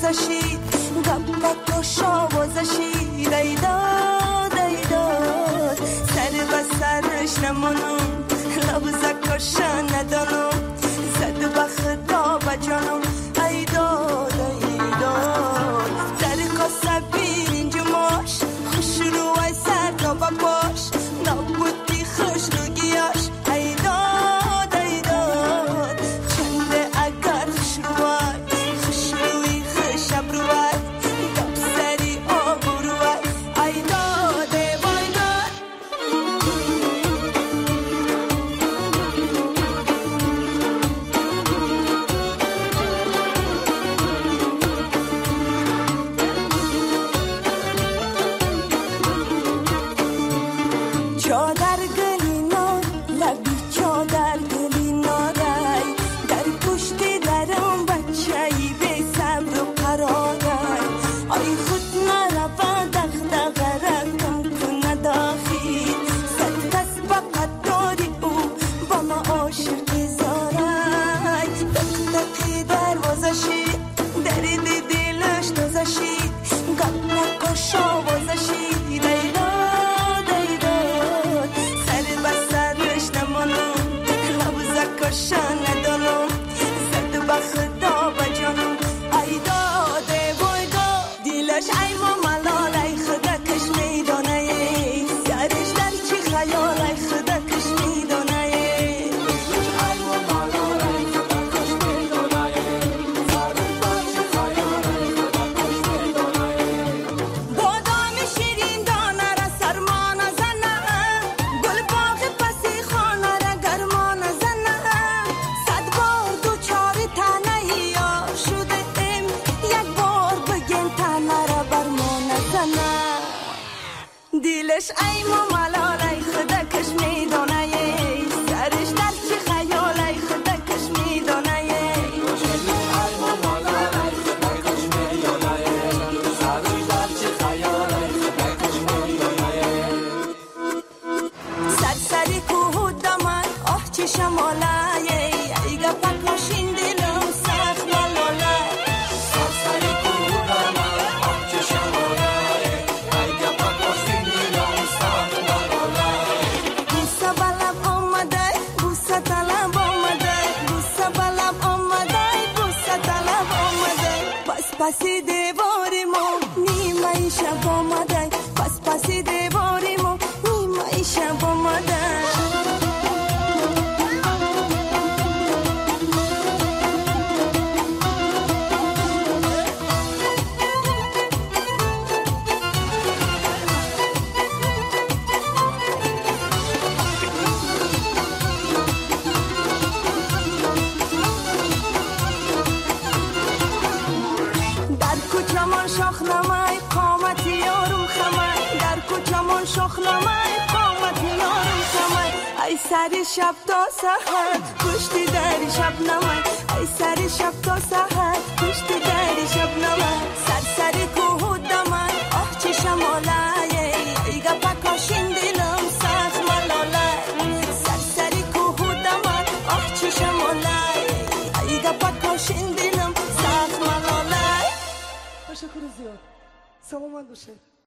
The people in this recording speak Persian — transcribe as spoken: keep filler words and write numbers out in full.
وزشید گپ کشا وزشید ای داد ای داد سر و سرش نمانم لبز کشا ندانم زد به خدا و جانم ای داد ای داد در کاسه بین جماش خوش رو ای سر را بپاش نبودی خوش رو گیاش ای داد ای داد چنده اگر خوش رو ای خوش روی خوش ابروی گپ سری آبروی ای داد وای داد چادر گلینا لبی چادر گلینا رای در پشت درم بچه‌ای به صبر و قرارای آی خود نرفا دغدغه رکم کنه داخل صد کس فقط داری او با ما عاشق زارای دق دروازشی درد دلش تازشی گپ نکشا وزشی ای داد ای داد سر به سرش نمانم لبز کشا ندانم زد به خدا و جانم ای داد وای داد دلش ای ماملال ای خدا کش میدانه سرش در چی خیال ای خدا کش میدانه بادام شیرین دانه را سرما نزنه گل باغ پسی خانه را گرما نزنه صد بار دو چار تنه یا شده ام یک بار بگن تنه را بر ما نزنه دلش ای ماملال ای خدا کش میدانه سرش در چی خیال ای خدا کش میدانه سرسری کوه دمن آه چه شماله ای گپ کشین دلم سخت ملاله سرسری کوه دمن آه چه شماله ای گپ کشین دلم سخت ملاله بوسه بلب آمده بوسه طلب آمده بوسه بلب آمده بوسه طلب آمده پس پسی دیواری ما نیمه شب آمده پس پسی دیواری ما نیمه شب آمده در کوچمان شاخ نمای قامت یارم خمای در کوچمان شاخ نمای قامت یارم خمای ای سری شب تا سحر پشتی دری شب نمای ای سری شب تا سحر پشتی دری شب نمای سرسری کوه دمای آه چه شماله ای گپ کشین دلم سخت ملاله سرسری کوه دمای آه چه شماله ای گپ کشین دلم سخت ملاله تشکر زیاد سلامت باشه